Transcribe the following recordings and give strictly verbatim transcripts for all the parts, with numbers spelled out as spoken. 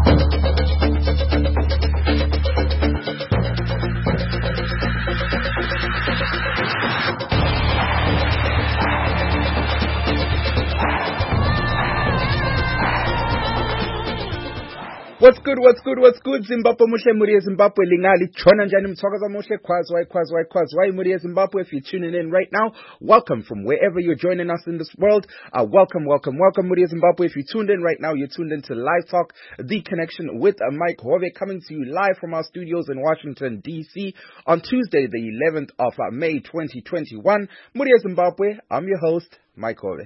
What's good, what's good, what's good, Zimbabwe Mushe Muri Zimbabwe Lingali Chona Njani Mtwakaza Mushe Kwazwai Kwazwai Kwazwai Muri Zimbabwe. If you're tuning in right now, welcome from wherever you're joining us in this world. Uh, welcome, welcome, welcome Muri Zimbabwe. If you're tuned in right now, you're tuned into Live Talk, The Connection with uh, Mike Hove, coming to you live from our studios in Washington, D C on Tuesday, the eleventh of uh, May, twenty twenty-one. Muri Zimbabwe, I'm your host, Mike Hove.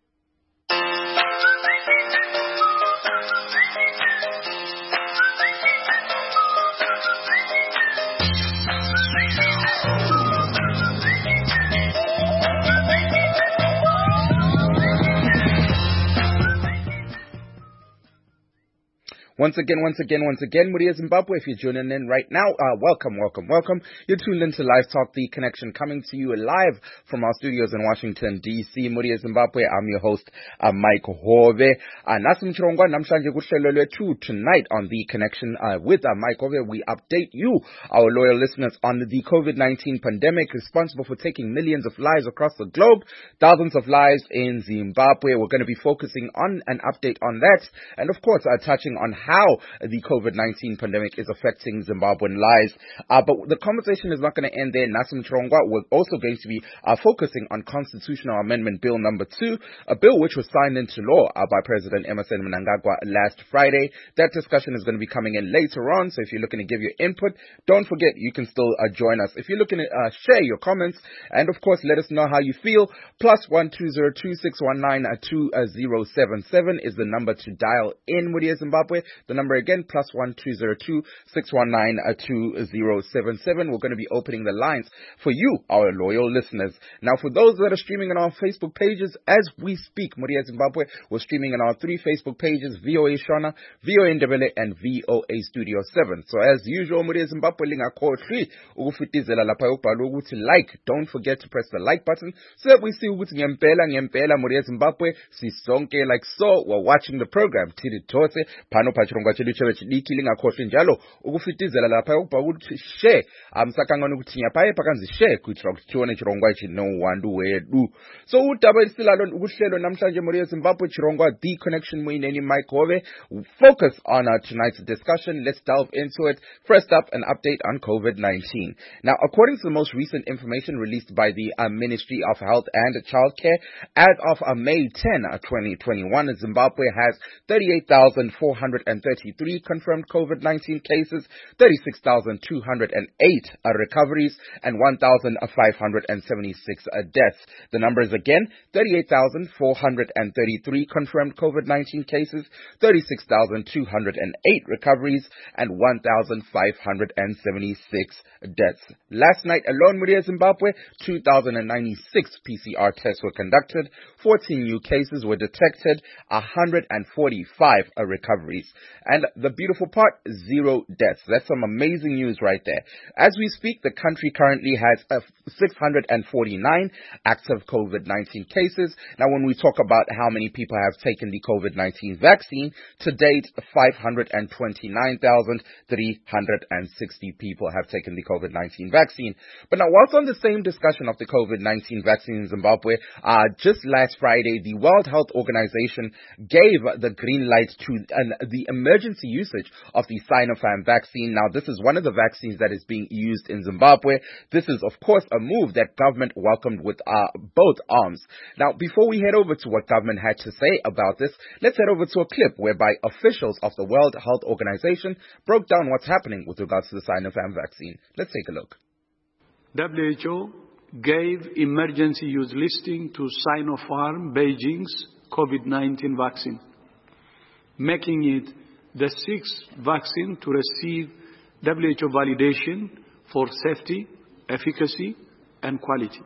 Once again, once again, once again, Muri Zimbabwe, if you're joining in right now, uh, welcome, welcome, welcome. You're tuned into Live Talk, The Connection, coming to you live from our studios in Washington, D C. Muri Zimbabwe, I'm your host, uh, Mike Hove. Uh, Nasim Chirongwa, Namshanje Kushelele two tonight on The Connection, uh, with uh, Mike Hove. We update you, our loyal listeners, on the COVID nineteen pandemic responsible for taking millions of lives across the globe, thousands of lives in Zimbabwe. We're going to be focusing on an update on that, and of course, uh, touching on how the COVID nineteen pandemic is affecting Zimbabwean lives. Uh, but the conversation is not going to end there. Nasim Chirongwa, we're also going to be uh, focusing on Constitutional Amendment Bill number two, a bill which was signed into law uh, by President Emmerson Mnangagwa last Friday. That discussion is going to be coming in later on, so if you're looking to give your input, don't forget you can still uh, join us. If you're looking to uh, share your comments, and of course let us know how you feel, plus one two zero two six one nine two zero seven seven is the number to dial in with Zimbabwe. The number again, plus one two zero two six one nine two zero seven seven. We're going to be opening the lines for you, our loyal listeners. Now, for those that are streaming on our Facebook pages, as we speak, Muri Zimbabwe, we're streaming on our three Facebook pages, V O A Shona, V O A Ndebele, and V O A Studio seven. So as usual, Muri Zimbabwe, lingakhohlwi ukufitizela lapha ubhala ukuthi like. Don't forget to press the like button so that we see ukuthi ngempela ngempela Muri Zimbabwe sisonke like so. We're watching the program. Tiri Tose, Pano Chirongwa chelichebe chidiki lingakhohlwi njalo ukufitizela lapha ubhala ukuthi share amsakangana ukuthi nyapaye pakanzi share kuthira ukuthi tione chirongwa ichi no wandu wedu. So udaba isilalo ukuhlelo namhlanje Muri Zimbabwe Chirongwa The Connection Mwineni Mike Hove. Focus on our tonight's discussion. Let's delve into it. First up, an update on COVID nineteen. Now, according to the most recent information released by the uh, Ministry of Health and Childcare, as of uh, May tenth, twenty twenty-one, Zimbabwe has thirty-eight thousand four hundred thirty-three confirmed COVID nineteen cases, thirty-six thousand two hundred eight uh, recoveries, and one thousand five hundred seventy-six uh, deaths. The numbers again, thirty-eight thousand four hundred thirty-three confirmed COVID nineteen cases, thirty-six thousand two hundred eight recoveries, and one thousand five hundred seventy-six deaths. Last night alone, Muri Zimbabwe, two thousand ninety-six P C R tests were conducted, fourteen new cases were detected, one hundred forty-five uh, recoveries. And the beautiful part, zero deaths. That's some amazing news right there. As we speak, the country currently has uh, six hundred forty-nine active COVID nineteen cases. Now, when we talk about how many people have taken the COVID nineteen vaccine, to date, five hundred twenty-nine thousand three hundred sixty people have taken the COVID nineteen vaccine. But now, whilst on the same discussion of the COVID nineteen vaccine in Zimbabwe, uh, just last Friday, the World Health Organization gave the green light to uh, the emergency usage of the Sinopharm vaccine. Now, this is one of the vaccines that is being used in Zimbabwe. This is, of course, a move that government welcomed with uh, both arms. Now, before we head over to what government had to say about this, let's head over to a clip whereby officials of the World Health Organization broke down what's happening with regards to the Sinopharm vaccine. Let's take a look. W H O gave emergency use listing to Sinopharm Beijing's COVID nineteen vaccine, making it the sixth vaccine to receive W H O validation for safety, efficacy, and quality.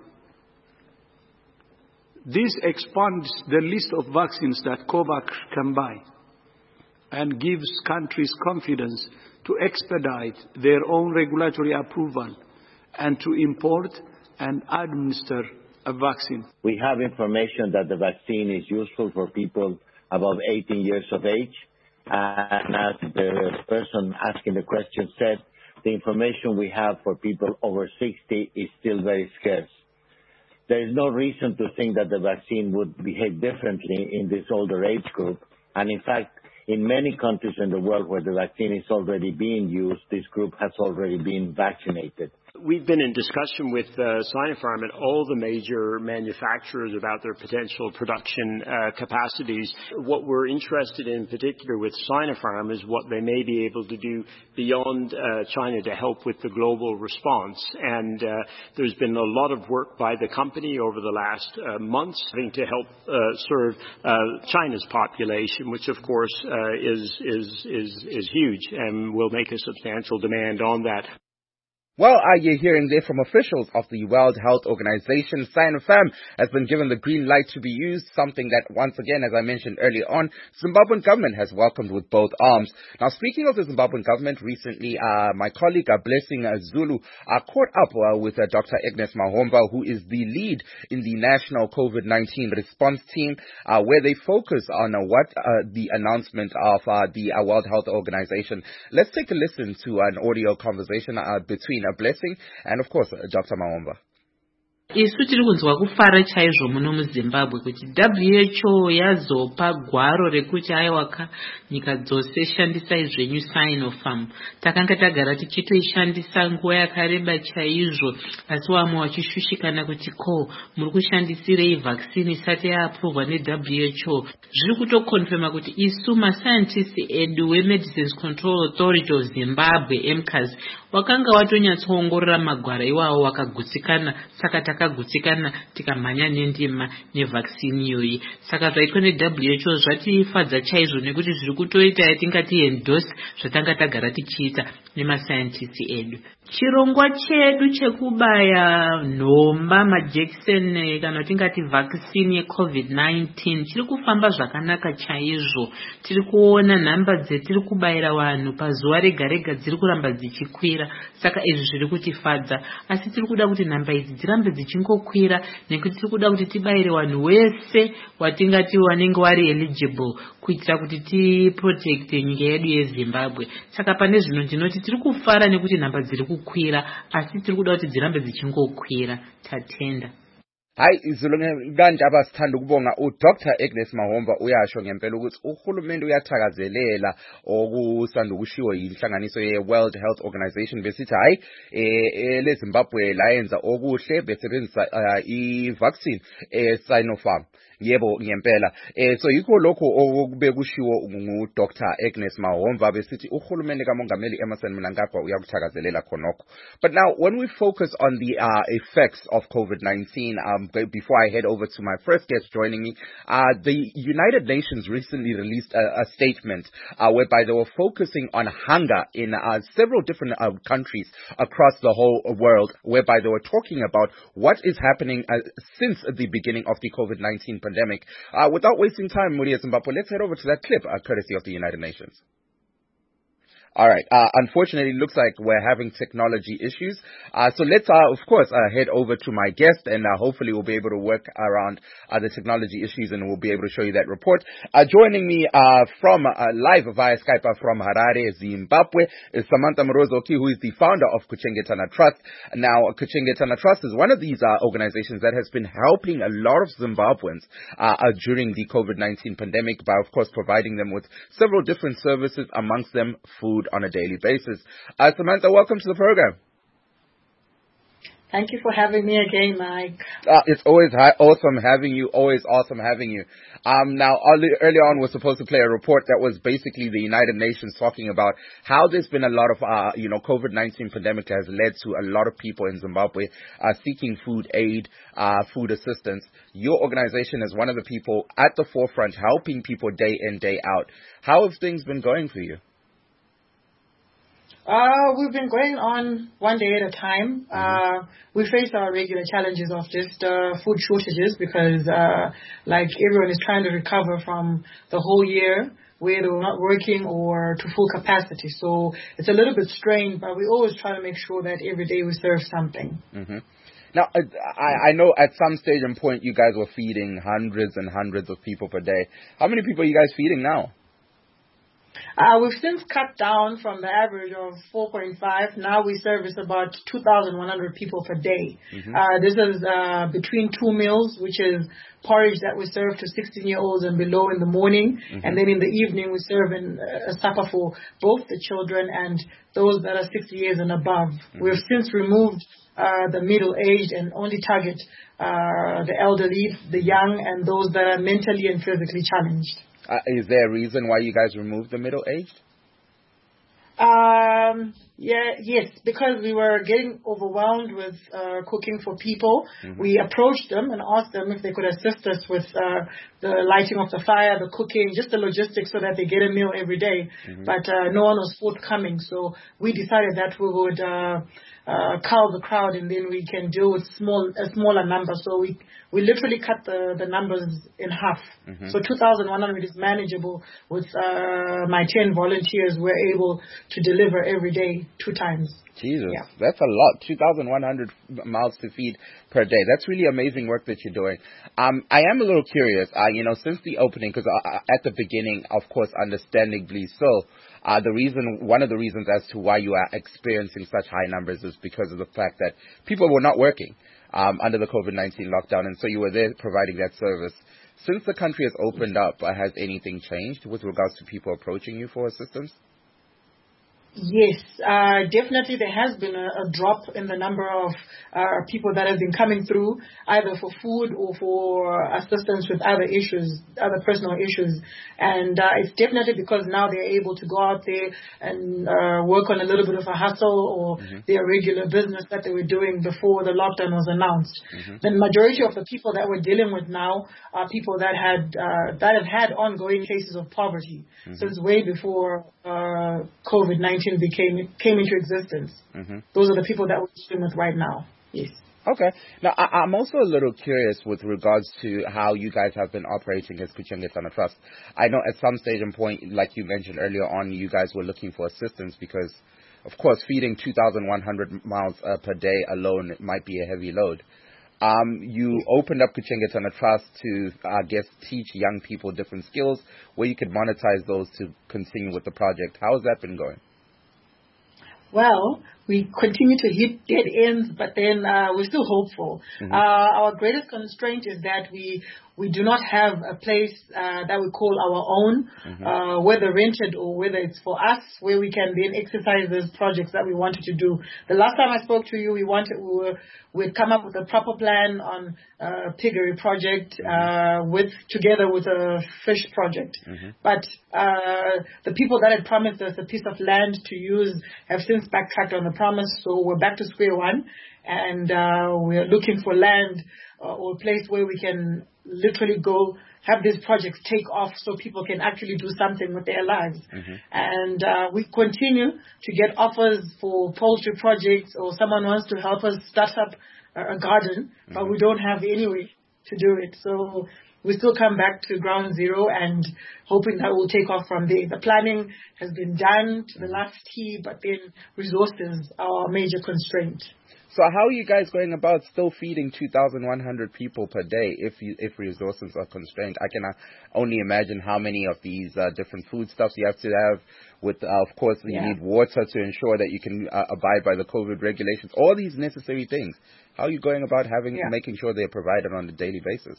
This expands the list of vaccines that COVAX can buy and gives countries confidence to expedite their own regulatory approval and to import and administer a vaccine. We have information that the vaccine is useful for people above eighteen years of age And as the person asking the question said, the information we have for people over sixty is still very scarce. There is no reason to think that the vaccine would behave differently in this older age group. And in fact, in many countries in the world where the vaccine is already being used, this group has already been vaccinated. We've been in discussion with uh, Sinopharm and all the major manufacturers about their potential production uh, capacities. What we're interested in particular with Sinopharm is what they may be able to do beyond uh, China to help with the global response. And uh, there's been a lot of work by the company over the last uh, months having to help uh, serve uh, China's population, which of course uh, is, is, is, is huge and will make a substantial demand on that. Well, are you hearing there from officials of the World Health Organization? Sinopharm has been given the green light to be used, something that, once again, as I mentioned earlier on, Zimbabwean government has welcomed with both arms. Now, speaking of the Zimbabwean government, recently, uh, my colleague, uh, Blessing uh, Zulu, uh, caught up uh, with uh, Doctor Agnes Mahomba, who is the lead in the National COVID nineteen Response Team, uh, where they focus on uh, what uh, the announcement of uh, the uh, World Health Organization. Let's take a listen to an audio conversation uh, between a Blessing and, of course, uh, Doctor Mahomba. Isu tiri kunzwa kufara chaizvo muno muZimbabwe kuti W H O yazopa gwaro rekuti aiwaka nyika dzose shandisai zvenyu Sinopharm. Takanga tagara tichitoishandisa nguva yakareba chaizvo, asi vamwe vachishushikana kuti ko muri kushandisirei vaccine isati yaaprovwa neW H O. Zviri kutokonfirma kuti isu mascientists edu weMedicines Control Authority of Zimbabwe M C A S wakanga watonyatsoongorora magwara iwawo wakagutsikana, saka takagutsikana tikamhanya nendima nevaccine iyoyi. Saka zvaitwa neW H O zvatifadza chaizvo nekuti zviri kutoita yatingati endorse zvatanga tagara tichiita nemascientists edu. Chirongwa chedu chekubaya nhomba majekiseni kana tingati vaccine yeCovid nineteen chiri kufamba zvakanaka chaizvo. Tiri kuona nhamba dzetiri kubayira vanhu pazuva rega rega dziri kuramba dzichikwira. Saka izvi zviri kutifadza, asi tiri kuda kuti nhamba idzi dzirambe dzichingokwira nekuti tiri kuda kuti tibayire vanhu wese watingati wanenge wari eligible kuitira kuti tiprotect nyika yedu yeZimbabwe. Saka pane zvino ndinoti tiri kufara nekuti nhamba dziri kukwira, asi tiri kuda kuti dzirambe dzichingokwira. Tatenda. Hayi izulu kanje abasithanda ukubonga uDoctor Agnes Mahomba uyasho ngempela ukuthi uhulumende uyathakazelela okusanda ukushiwo yinhlanganiso ye-World Health Organization besithi hayi eh leZimbabwe layenza okuhle besebenzisa i-vaccine e-Sinopharm. Yebo ngempela eh so yikho lokho okube kushiwo nguDoctor Agnes Mahomba besithi uhulumende kaMongameli Emmerson Mnangagwa uyakuthakazelela khonokho. But now when we focus on the uh, effects of COVID nineteen, um before I head over to my first guest joining me, uh the United Nations recently released a, a statement uh, whereby they were focusing on hunger in uh, several different uh, countries across the whole world, whereby they were talking about what is happening uh, since the beginning of the COVID nineteen pandemic. Pandemic. Uh, without wasting time, Mudia Zimbabwe, let's head over to that clip, uh, courtesy of the United Nations. All right. Uh, unfortunately, it looks like we're having technology issues. Uh, so let's, uh, of course, uh, head over to my guest, and uh, hopefully we'll be able to work around uh, the technology issues, and we'll be able to show you that report. Uh, joining me uh, from uh, live via Skype uh, from Harare, Zimbabwe, is Samantha Morozoki, who is the founder of Kuchengetana Trust. Now, Kuchengetana Trust is one of these uh, organizations that has been helping a lot of Zimbabweans uh, uh, during the COVID nineteen pandemic by, of course, providing them with several different services, amongst them food on a daily basis. Uh, Samantha, welcome to the program. Thank you for having me again, Mike. Uh, it's always hi- awesome having you, always awesome having you. Um, now, early, early on, we're supposed to play a report that was basically the United Nations talking about how there's been a lot of, uh, you know, COVID nineteen pandemic has led to a lot of people in Zimbabwe uh, seeking food aid, uh, food assistance. Your organization is one of the people at the forefront helping people day in, day out. How have things been going for you? Uh, we've been going on one day at a time. Uh, we face our regular challenges of just uh, food shortages because, uh, like, everyone is trying to recover from the whole year where they were not working or to full capacity. So it's a little bit strained, but we always try to make sure that every day we serve something. Mm-hmm. Now, I, I know at some stage and point you guys were feeding hundreds and hundreds of people per day. How many people are you guys feeding now? Uh, we've since cut down from the average of four point five. Now we service about two thousand one hundred people per day. Mm-hmm. Uh, this is uh, between two meals, which is porridge that we serve to sixteen-year-olds and below in the morning. Mm-hmm. And then in the evening, we serve in a supper for both the children and those that are sixty years and above. Mm-hmm. We've since removed uh, the middle-aged and only target uh, the elderly, the young, and those that are mentally and physically challenged. Uh, is there a reason why you guys removed the middle-aged? Um, yeah, yes, because we were getting overwhelmed with uh, cooking for people. Mm-hmm. We approached them and asked them if they could assist us with uh, the lighting of the fire, the cooking, just the logistics so that they get a meal every day. Mm-hmm. But uh, no one was forthcoming, so we decided that we would uh, uh, cull the crowd and then we can deal with small a smaller number. So we we literally cut the, the numbers in half. Mm-hmm. So two thousand one hundred is manageable with uh, my ten volunteers. We're able to deliver every day two times. Jesus, yeah. That's a lot. two thousand one hundred mouths to feed per day. That's really amazing work that you're doing. Um, I am a little curious, uh, you know, since the opening, because uh, at the beginning, of course, understandably so, uh, the reason, one of the reasons as to why you are experiencing such high numbers is because of the fact that people were not working um, under the COVID nineteen lockdown, and so you were there providing that service. Since the country has opened up, uh, has anything changed with regards to people approaching you for assistance? Yes, uh, definitely there has been a, a drop in the number of uh, people that have been coming through, either for food or for assistance with other issues, other personal issues. And uh, it's definitely because now they're able to go out there and uh, work on a little bit of a hustle or mm-hmm. their regular business that they were doing before the lockdown was announced. Mm-hmm. The majority of the people that we're dealing with now are people that had uh, that have had ongoing cases of poverty mm-hmm. since way before uh, COVID nineteen became came into existence. Mm-hmm. Those are the people that we're dealing with right now. Yes. Okay. Now, I, I'm also a little curious with regards to how you guys have been operating as Kuchengetana Trust. I know at some stage and point, like you mentioned earlier on, you guys were looking for assistance because, of course, feeding two thousand one hundred miles uh, per day alone might be a heavy load. Um, you opened up Kuchengetana Trust to, I guess, teach young people different skills where you could monetize those to continue with the project. How has that been going? Well, we continue to hit dead ends, but then uh, we're still hopeful. Mm-hmm. Uh, our greatest constraint is that we we do not have a place uh, that we call our own, mm-hmm. uh, whether rented or whether it's for us, where we can then exercise those projects that we wanted to do. The last time I spoke to you, we wanted we were we'd come up with a proper plan on a piggery project uh, with together with a fish project. Mm-hmm. But uh, the people that had promised us a piece of land to use have since backtracked on the promise, so we're back to square one, and uh, we're looking for land uh, or a place where we can literally go have these projects take off so people can actually do something with their lives. Mm-hmm. And uh, we continue to get offers for poultry projects, or someone wants to help us start up a garden, mm-hmm. but we don't have any way to do it. So we still come back to ground zero and hoping that we'll take off from there. The planning has been done to the last T, but then resources are a major constraint. So how are you guys going about still feeding two thousand one hundred people per day if you, if resources are constrained? I can uh, only imagine how many of these uh, different foodstuffs you have to have. With, uh, of course, you yeah. need water to ensure that you can uh, abide by the COVID regulations. All these necessary things. How are you going about having yeah. making sure they're provided on a daily basis?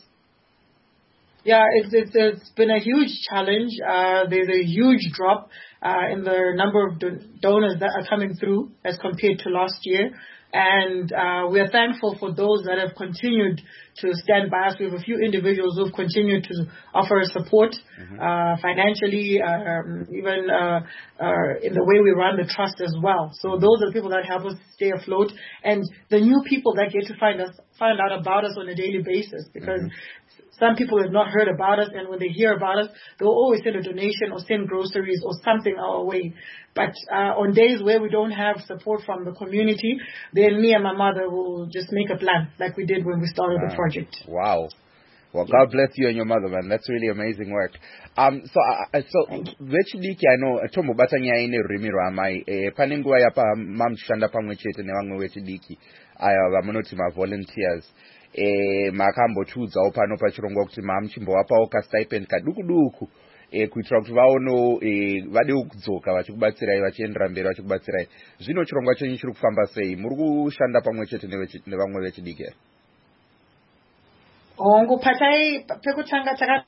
Yeah, it's, it's, it's been a huge challenge. Uh, there's a huge drop uh, in the number of don- donors that are coming through as compared to last year. And uh, we are thankful for those that have continued to stand by us. We have a few individuals who have continued to offer support mm-hmm. uh, financially, um, even uh, uh, in the way we run the trust as well. So those are the people that help us stay afloat. And the new people that get to find us, find out about us on a daily basis, because mm-hmm. some people have not heard about us, and when they hear about us, they'll always send a donation or send groceries or something our way. But uh, on days where we don't have support from the community, then me and my mother will just make a plan, like we did when we started wow. the project. Wow. Well, God bless you and your mother, man. That's really amazing work. Um, so, uh, so, vechidiki ano tombo batanya ine rimiro amai e paningwa yapa mam shanda pamwe chete ne wangwe vechidiki aya vamunoti ma volunteers e makambo chudza opano pachirongo kuti mam chimbo wapa oka stipend kaduku duku eh kuitira kuti vaono eh vade kudzoka vachikubatsirai vachiendera mberi vachikubatsirai. Zvino chirongwa chenyu chiri kufamba sei? Muri kushanda pamwe chete nevamwe vechidiki? Hongu patai pekutanga taka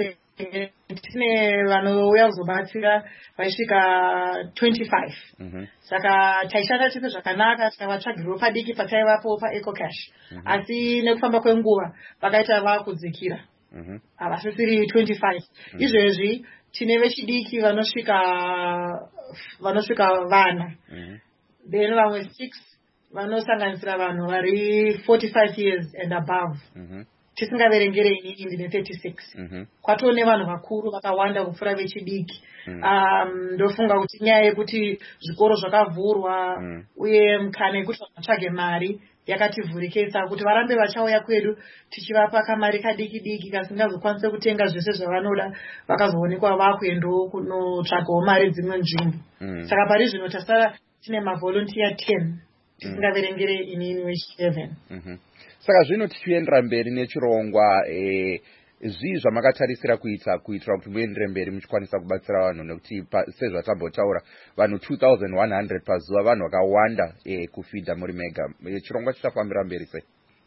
tine vanouya kuzobatsira vaisvika twenty-five. Mhm. Saka taishanda tese zvakanaka tikavatsvagirwa padiki pataivapo paEcoCash. Asi nekufamba kwenguva vakaita vakudzikira. Mhm. Havasisiri twenty-five. Izvezvi tine vechidiki vanosvika vanosvika vana. Then vamwe six vanosanganisira vanhu vari forty-five years and above. Mhm. Tisingaverengere inini ndine thirty-six. Mhm. Kwatoo nevanhu vakuru vakawanda kupfuura vechidiki. Um, ndofunga kuti nyaya yekuti zvikoro zvakavhurwa uye mukana yekuti vatsvage mari yakativhurikisa kuti varambe vachauya kwedu tichivapa kamari kadiki diki kasingazokwanise kutenga zvese zvavanoda vakazoonekwa vakuendawo kunotsvagawo mari dzimwe nzvimbo. Saka pari zvino tasara tine mavolunteer ten tisingaverengere inini wechiseven. Saka zvino tichiendera mberi nechirongwa eh zvii zvamakatarisira kuita kuitira kuti muendere mberi muchikwanisa kubatsira vanhu nekuti sezvatambotaura vanhu two thousand one hundred pazuva vanhu vakawanda eh kufidha muri mega. Chirongwa chichafambira mberi sei?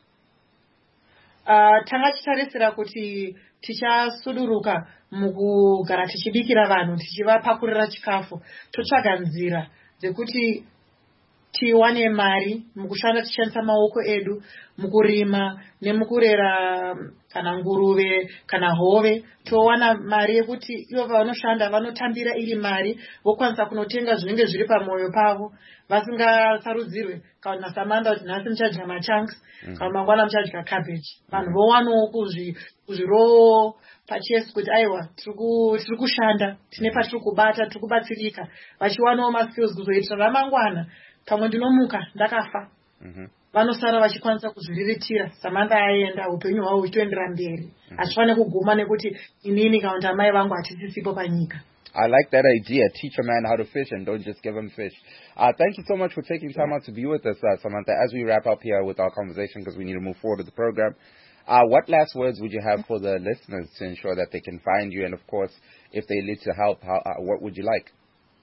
Uh, tanga tichitarisira kuti tichasuduruka mukugara tichibikira vanhu tichivapakurira chikafu totsvaga nzira dzekuti tiwane mari mukushanda tichishandisa maoko edu mukurima nemukurera kana nguruve kana hove towana mari yekuti ivo vanoshanda vanotambira iri mari vokwanisa kunotenga zvinenge zviri pamwoyo pavo vasingasarudzirwe kana Samantha kuti nhasi muchadya machunks kana mangwana muchadya cabbage. Vanhu vowanawo kuzvirowo pachesi kuti aiwa tiri kushanda tine patiri kubata tiri kubatsirika vachiwanawo maskills kuzoitira ramangwana pamwe ndinomuka ndakafa. Vanosara vachikwanisa kuzviriritira Samantha aenda upenyu hwavo huchitoendera mberi. Hazvifane kuguma nekuti inini kana kuti amai vangu hatisisipo panyika. I like that idea. Teach a man how to fish and don't just give him fish. Uh, thank you so much for taking time out to be with us, uh, Samantha. As we wrap up here with our conversation, because we need to move forward with the program, uh, what last words would you have for the listeners to ensure that they can find you? And of course, if they need to help, how, uh, what would you like?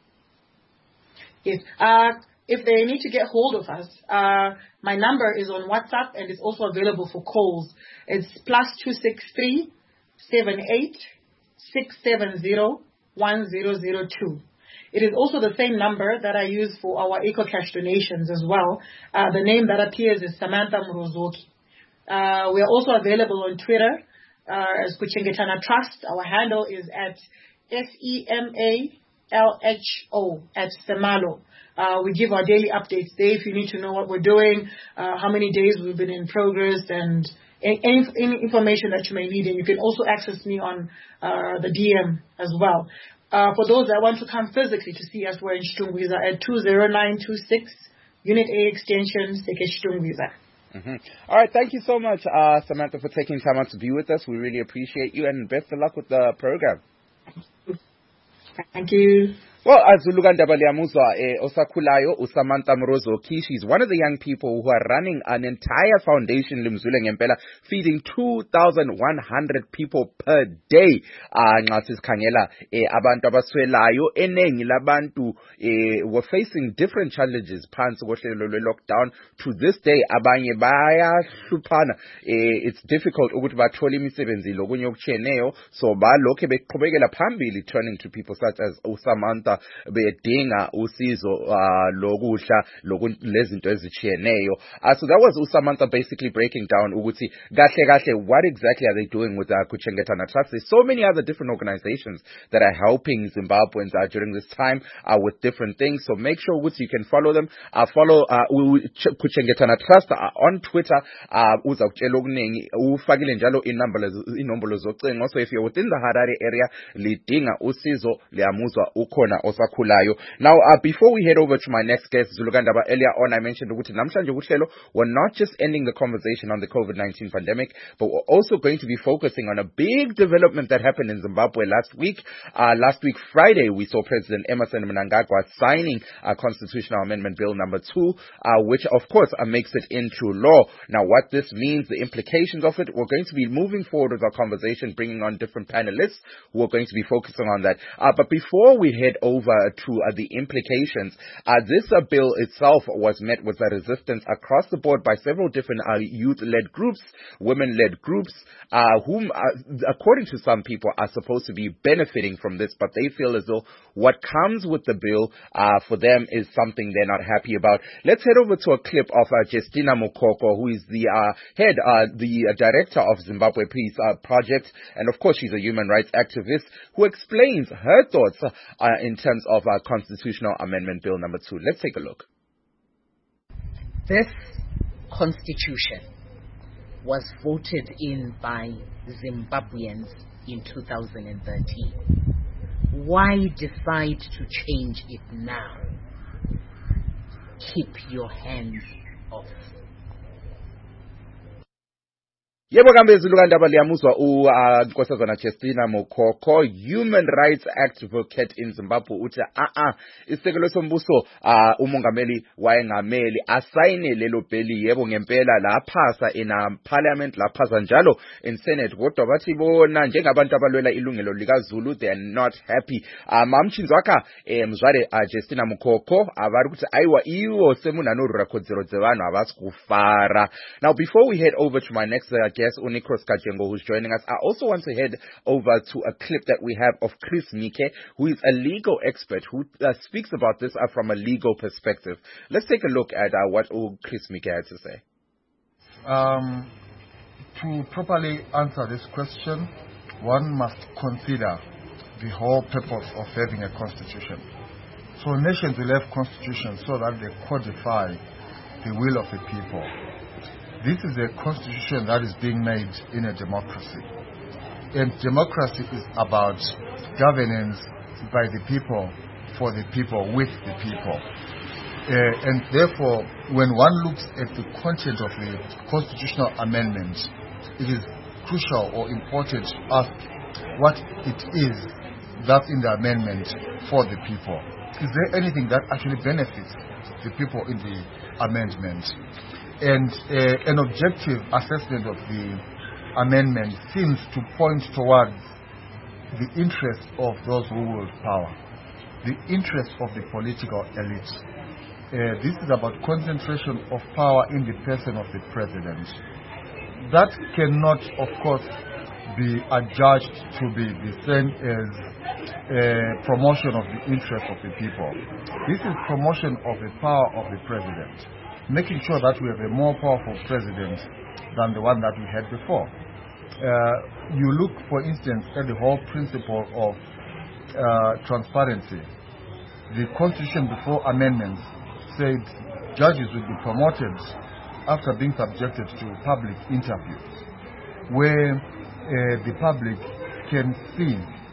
Yes. Uh, if they need to get hold of us, uh, my number is on WhatsApp and it's also available for calls. It's plus two six three seven eight six seven zero one zero zero two. It is also the same number that I use for our EcoCash donations as well. Uh, the name that appears is Samantha Mrozoki. Uh, we are also available on Twitter uh, as Kuchengetana Trust. Our handle is at S E M A L H O at Semalo. Uh, we give our daily updates there if you need to know what we're doing, uh, how many days we've been in progress, and any, any information that you may need. And you can also access me on uh, the D M as well. Uh, for those that want to come physically to see us, we're in Shtungwiza at two zero nine two six, Unit A Extension, Seke Shtungwiza. Mm-hmm. All right, thank you so much, uh, Samantha, for taking time out to be with us. We really appreciate you, and best of luck with the program. Thank you. Well, as Zulugandabaliamuzwa eh, Osakulayo, Usamantha Mrozoki, she's one of the young people who are running an entire foundation, Limzule Ngempela, feeding two thousand one hundred people per day. Nxasis Khangela, abantu abaswelayo, enengi labantu were facing different challenges, phansi kohlelo lwe-lockdown. To this day, abanye bayahlupana. It's difficult ukuthi bathole imisebenzi lokunye okutshiyeneyo, so balokhe beqhubekela phambili, turning to people such as Usamantha bedinga usizo uh, lokudla lezinto ezitshiyeneyo. Uh, so that was Usamantha basically breaking down ukuthi kahle kahle what exactly are they doing with uh, Kuchengetana Trust. There's so many other different organizations that are helping Zimbabweans uh, during this time uh, with different things. So make sure ukuthi you can follow them. Uh, follow uh, Kuchengetana Trust uh, on Twitter. Uh, uzakutshela okuningi ufakile njalo inombolo zocingo. So if you're within the Harare area lidinga usizo liamuzwa ukhona osakhulayo. Now, uh, before we head over to my next guest, Zulukandaba, earlier on I mentioned ukuthi namhlanje kuhlelo we're not just ending the conversation on the COVID nineteen pandemic, but we're also going to be focusing on a big development that happened in Zimbabwe last week. Uh, last week, Friday, we saw President Emmerson Mnangagwa signing a constitutional amendment bill number two, uh, which of course uh, makes it into law. Now, what this means, the implications of it, we're going to be moving forward with our conversation, bringing on different panelists who are going to be focusing on that. Uh, but before we head over to uh, the implications, uh, this uh, bill itself was met with a resistance across the board by several different uh, youth-led groups, women-led groups, uh, whom, uh, according to some people, are supposed to be benefiting from this, but they feel as though what comes with the bill uh, for them is something they're not happy about. Let's head over to a clip of uh, Justina Mukoko, who is the uh, head, uh, the uh, director of Zimbabwe Peace uh, Project, and of course she's a human rights activist, who explains her thoughts uh, in terms of uh, constitutional amendment bill number two. Let's take a look. This constitution was voted in by Zimbabweans in two thousand thirteen. Why decide to change it now? Keep your hands off. Yebo kambe Zulukandaba liyamuzwa uNkosazana uh, Justina Mukoko, human rights advocate in Zimbabwe, uthi a a isekelo sombuso uh, umongameli wayengameli asayine lelo bheli yebo ngempela laphasa in um, parliament, laphasa njalo in senate, kodwa bathi bona njengabantu abalwela ilungelo likaZulu they are not happy. uh, mamchinzi wakha eh, mzware uh, Justina Mukoko abari ukuthi ayiwa iwo semunano rakhodzero dzevanu avasikufara. Now, before we head over to my next uh, guest, Unikros Kajengo, who's joining us, I also want to head over to a clip that we have of Chris Mike, who is a legal expert who uh, speaks about this uh, from a legal perspective. Let's take a look at uh, what uh, Chris Mike had to say. Um, to properly answer this question, one must consider the whole purpose of having a constitution. So nations will have constitutions so that they codify the will of the people. This is a constitution that is being made in a democracy. And democracy is about governance by the people, for the people, with the people. Uh, and therefore, when one looks at the content of the constitutional amendment, it is crucial or important to ask what it is that's in the amendment for the people. Is there anything that actually benefits the people in the amendment? And uh, an objective assessment of the amendment seems to point towards the interests of those who wield power, the interests of the political elite. Uh, this is about concentration of power in the person of the president. That cannot, of course, be adjudged to be the same as uh, promotion of the interests of the people. This is promotion of the power of the president, making sure that we have a more powerful president than the one that we had before. Uh, you look, for instance, at the whole principle of uh, transparency. The Constitution before amendments said judges would be promoted after being subjected to public interviews, where uh, the public can see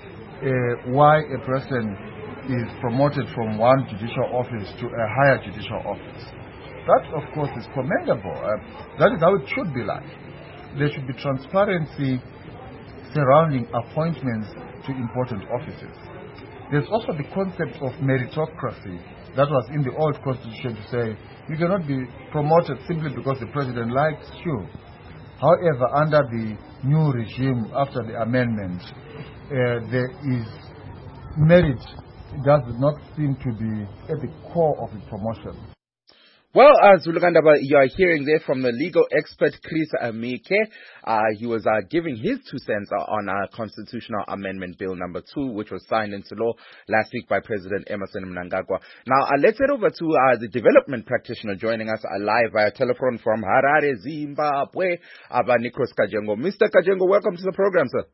uh, why a person is promoted from one judicial office to a higher judicial office. That, of course, is commendable. Uh, that is how it should be like. There should be transparency surrounding appointments to important offices. There's also the concept of meritocracy that was in the old constitution to say you cannot be promoted simply because the president likes you. However, under the new regime after the amendment, uh, there is merit does not seem to be at the core of the promotion. Well, uh, Zulukandaba, you are hearing there from the legal expert Chris Mike. Uh, he was uh, giving his two cents on uh, constitutional amendment bill number two, which was signed into law last week by President Emmerson Mnangagwa. Now, uh, let's head over to uh, the development practitioner joining us uh, live via telephone from Harare, Zimbabwe, Aba Nikros Kajengo. Mister Kajengo, welcome to the program, sir.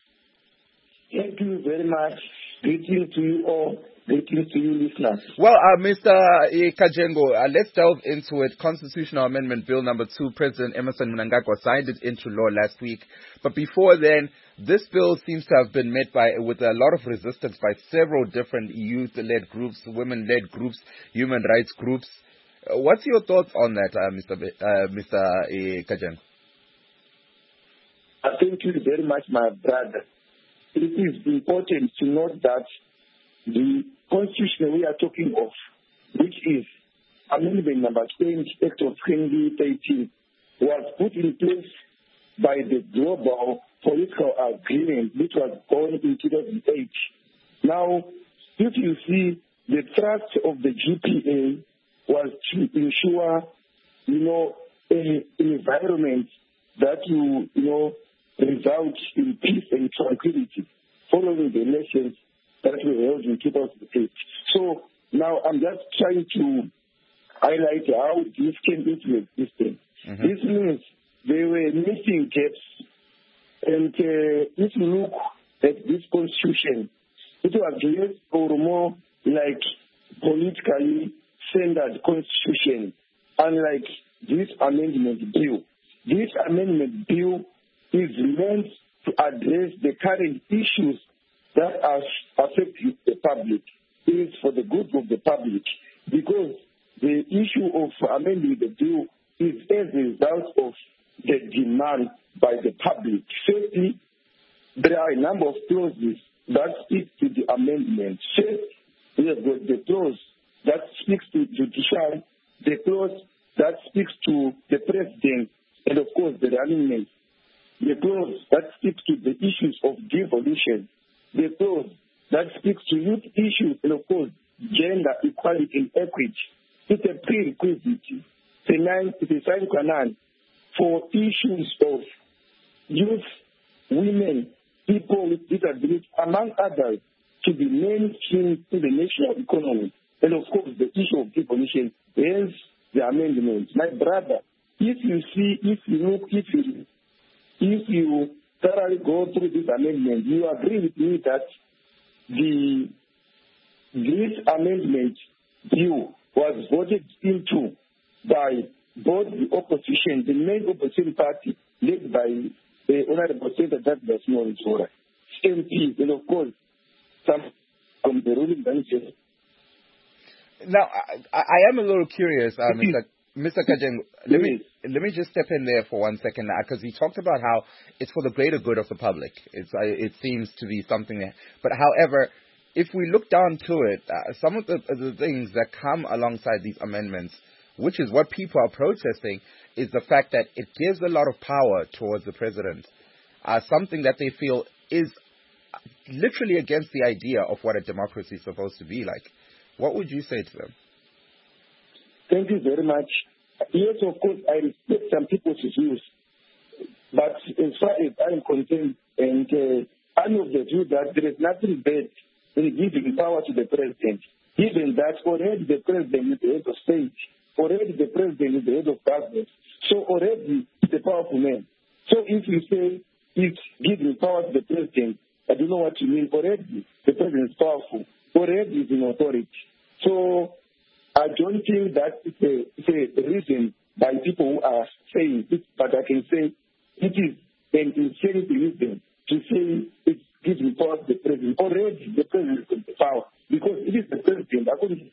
Thank you very much. Greetings to you all. Greetings to you, listeners. Well, uh, Mister Kajengo, uh, let's delve into it. Constitutional Amendment Bill number two, President Emmerson Mnangagwa signed it into law last week. But before then, this bill seems to have been met by with a lot of resistance by several different youth-led groups, women-led groups, human rights groups. Uh, what's your thoughts on that, uh, Mister Be- uh, Mister Uh, Kajengo? Uh, thank you very much, my brother. It is important to note that the constitution we are talking of, which is Amendment number twenty, Act of twenty thirteen, was put in place by the Global Political Agreement, which was born in two thousand eight. Now, if you see, the thrust of the G P A was to ensure, you know, an environment that you, you know, result in peace and tranquility following the elections that were held in two thousand eight. So now I'm just trying to highlight how this came into existence. Mm-hmm. This means there were missing gaps. And uh, if you look at this constitution, it was less or more like politically centered constitution, unlike this amendment bill. This amendment bill is meant to address the current issues that are affecting the public. It is for the good of the public, because the issue of amending the bill is as a result of the demand by the public. Firstly, there are a number of clauses that speak to the amendment. First, we have got the clause that speaks to judicial, the clause that speaks to the president, and of course the running mate. The clause that speaks to the issues of devolution, the clause that speaks to youth issues, and of course gender equality and equity. It's a prerequisite. It's a sine qua non for issues of youth, women, people with disabilities, among others, to be mainstreamed in the national economy. And of course, the issue of devolution, hence the amendment. My brother, if you see, if you look, if you, if you thoroughly go through this amendment, you agree with me that the this amendment bill was voted into by both the opposition, the main opposition party led by the Honorable Senator Douglas Nwonzora, M P, and of course, some from the ruling branches. Now, I, I am a little curious, uh, Mister Mister Kajengo. Let me let me just step in there for one second, because uh, he talked about how it's for the greater good of the public. It's uh, it seems to be something that, but however, if we look down to it, uh, some of the, the things that come alongside these amendments, which is what people are protesting, is the fact that it gives a lot of power towards the president, uh, something that they feel is literally against the idea of what a democracy is supposed to be like. What would you say to them? Thank you very much. Yes, of course, I respect some people's views, but as far as I am concerned, and uh, I'm of the view that there is nothing bad in giving power to the president, given that already the president is the head of state, already the president is the head of government, so already he's a powerful man. So if you say it's giving power to the president, I don't know what you mean. Already the president is powerful, already is in authority. So I don't think that it's a, it's a reason by people who are saying it, but I can say it is an insanity reason to say it's giving power to the president. Already the president is the power, because it is the president. According,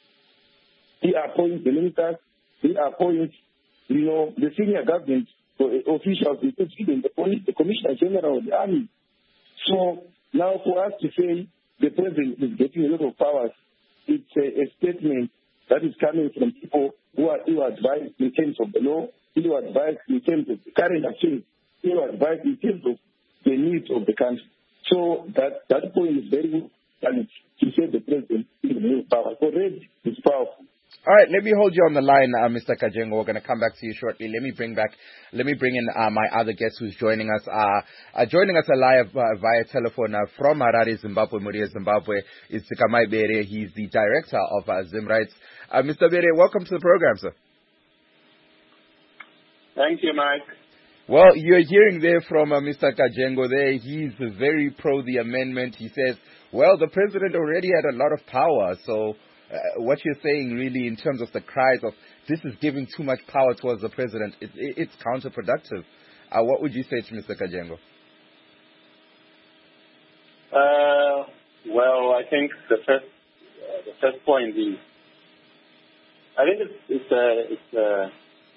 he appoints the ministers, he appoints, you know, the senior government officials, including the police, the commissioner general of the army. So now for us to say the president is getting a lot of powers, it's a, a statement that is coming from people who are ill-advised in terms of the law, ill-advised in terms of the current affairs, ill-advised in terms of the needs of the country. So that, that point is very valid to say the president is very powerful. Already is powerful. All right, let me hold you on the line, uh, Mister Kajengo. We're going to come back to you shortly. Let me bring back, let me bring in uh, my other guest who's joining us. Uh, uh, joining us live uh, via telephone uh, from Harare, Zimbabwe, Muria, Zimbabwe, is Sikamai Bere. He's the director of uh, Zim Rights. Uh, Mister Bere, welcome to the program, sir. Thank you, Mike. Well, you're hearing there from uh, Mister Kajengo there. He's very pro the amendment. He says, well, the president already had a lot of power, so Uh, what you're saying really in terms of the cries of this is giving too much power towards the president, it, it, it's counterproductive. Uh, what would you say to Mister Kajengo? Uh, well, I think the first uh, the first point is, I think it's it's a it's a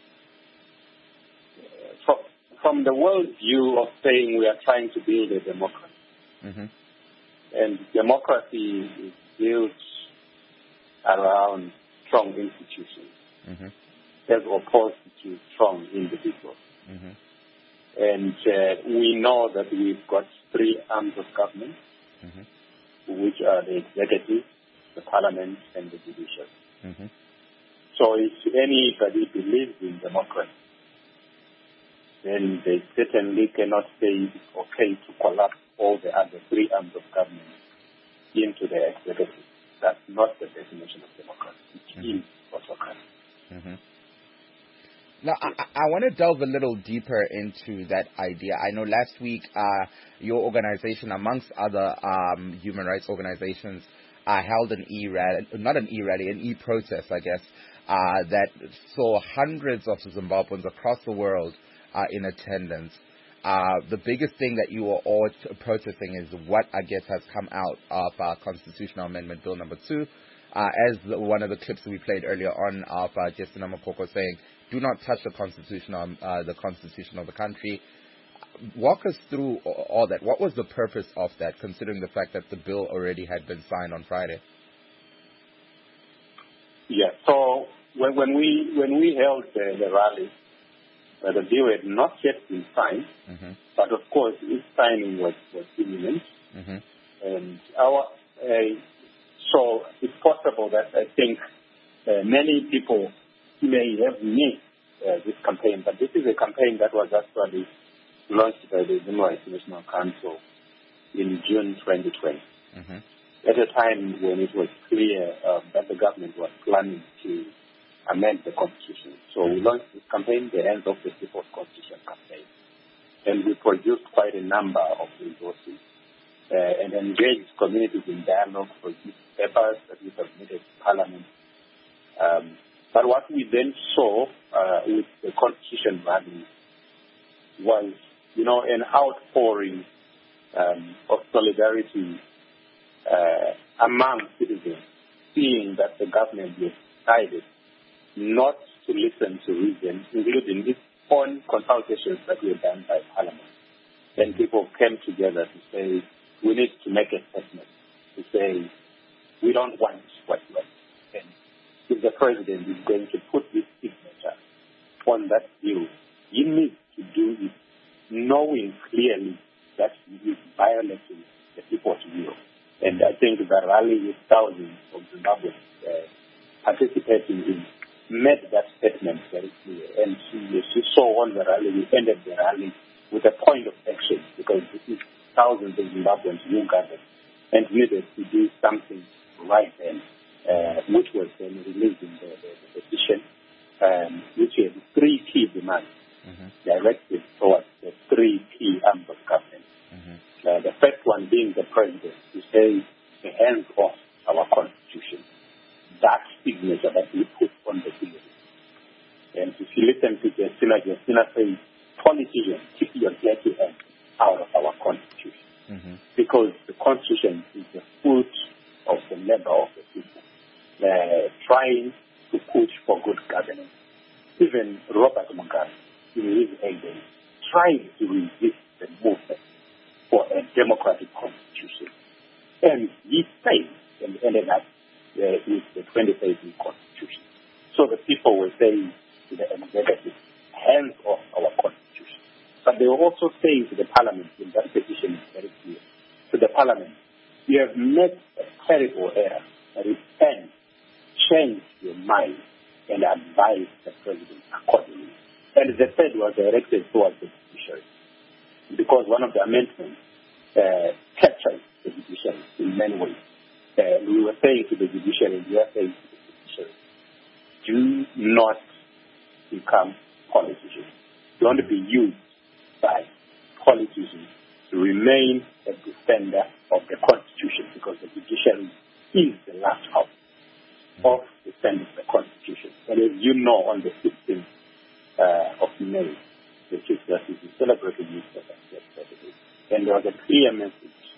from, from the world view of saying we are trying to build a democracy, mm-hmm. and democracy is built around strong institutions, mm-hmm. as opposed to strong individuals. Mm-hmm. And uh, we know that we've got three arms of government, mm-hmm. which are the executive, the parliament, and the judiciary. Mm-hmm. So if anybody believes in democracy, then they certainly cannot say it's okay to collapse all the other three arms of government into the executive. That's not the definition of democracy. It mm-hmm. is autocracy. Mm-hmm. Now, I, I want to delve a little deeper into that idea. I know last week uh, your organization, amongst other um, human rights organizations, uh, held an e-rally, not an e-rally, an e-protest, I guess, uh, that saw hundreds of Zimbabweans across the world uh, in attendance. Uh, the biggest thing that you are all t- protesting is what, I guess, has come out of uh, Constitutional Amendment Bill number two. Uh, as the, one of the clips we played earlier on of uh, Justina Mokoko saying, do not touch the constitution, of, uh, the constitution of the country. Walk us through all that. What was the purpose of that, considering the fact that the bill already had been signed on Friday? Yeah. So when, when we when we held the, the rally, uh, the bill had not yet been signed, mm-hmm. but of course its signing was, was imminent. Mm-hmm. And our uh, so it's possible that I think uh, many people may have missed uh, this campaign, but this is a campaign that was actually launched by the Human Rights National Council in June twenty twenty, mm-hmm. at a time when it was clear um, that the government was planning to amend the Constitution. So we launched this campaign, the End of the People's Constitution campaign, and we produced quite a number of resources uh, and engaged communities in dialogue, produced papers that we submitted to Parliament. Um, But what we then saw uh, with the Constitution rally was, you know, an outpouring um, of solidarity uh, among citizens, seeing that the government has decided not to listen to reason, including its own consultations that were done by Parliament. Then people came together to say, we need to make a statement, to say, we don't want what you are saying. If the president is going to put his signature on that bill, he needs to do it knowing clearly that he is violating the people's will. And I think the rally with thousands of Zimbabweans uh, participating in made that statement very clear. And she, she saw on the rally, we ended the rally with a point of action, because this is thousands of Zimbabweans who gathered and needed to do something right then. Uh, which was then released in the, the, the petition, um, which had three key demands mm-hmm. directed towards the three key arms of government. Mm-hmm. Uh, the first one being the president to say the hands off our constitution, that signature that we put on the bill. And if you listen to Justina, Justina says, politicians, keep your dirty hands out of our constitution. Mm-hmm. Because the constitution is the fruit of the labor of the people. Uh, trying to push for good governance. Even Robert Mugabe, in his heyday, tried to resist the movement for a democratic constitution. And he failed and ended up uh, with the twenty thirteen constitution. So the people were saying to the executive, hands off our constitution. But they were also saying to the parliament, in that petition is very clear, to the parliament, you have made a terrible error. Repent, change your mind, and advise the president accordingly. And the third was directed towards the judiciary, because one of the amendments uh, captures the judiciary in many ways. Uh, we were saying to the judiciary, we are saying to the judiciary, do not become politicians. Don't be used by politicians to remain a defender of the Constitution, because the judiciary is the last house of defending the Constitution. And as you know, on the sixteenth uh, of May, the Chief Justice is celebrating this yesterday, and there was a clear message